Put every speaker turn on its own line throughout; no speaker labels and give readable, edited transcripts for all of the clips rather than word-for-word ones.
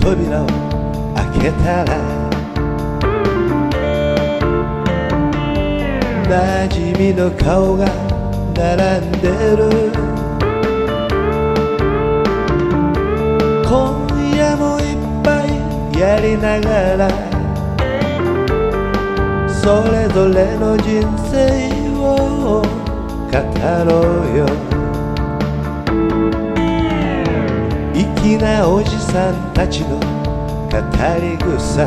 扉を開けたら馴染みの顔が並んでる。今夜もいっぱいやりながらそれぞれの人生を語ろうよ。粋なおじさんたちの語り草、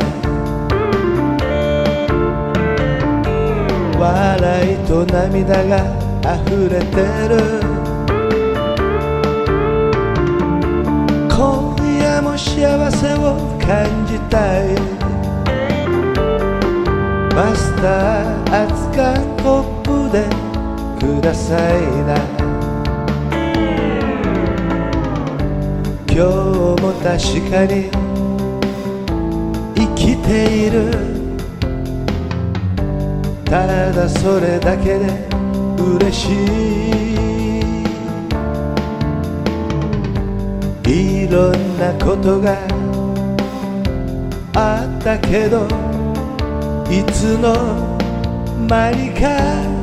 笑いと涙が溢れてる。今夜も幸せを感じたい。マスター熱燗コップでくださいな。今日も確かに生きている。ただそれだけで嬉しい。いろんなことがあったけどいつの間にか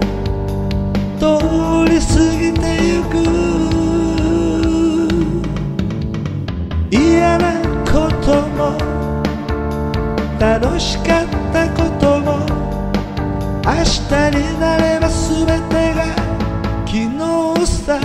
通り過ぎてゆく。嫌なことも楽しかったことも明日になれば全てが昨日さ。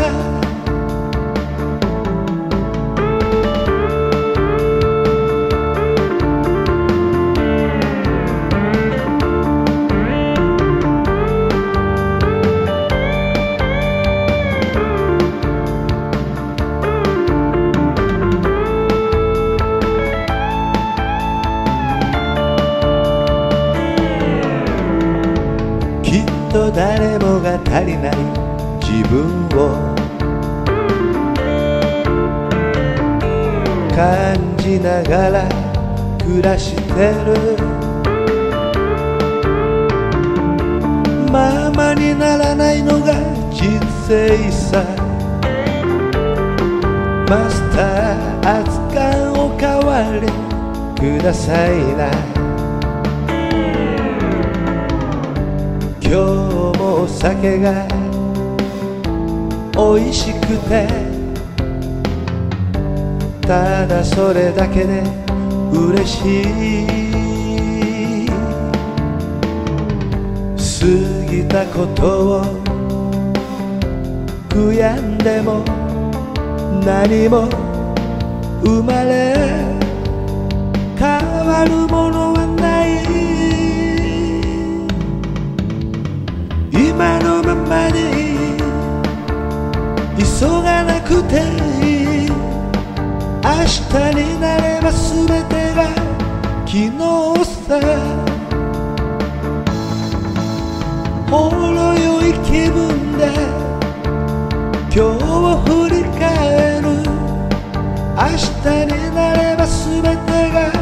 きっと誰もが足りない自分を感じながら暮らしてる。ままにならないのが人生さ。マスター熱燗おかわりくださいな。今日もお酒が美味しくてただそれだけで嬉しい。過ぎたことを悔やんでも何も生まれ変わるものはない。今のままでいい。急がなくていい。明日になれば全てが昨日さ。ほろ酔い気分で今日を振り返る。明日になれば全てが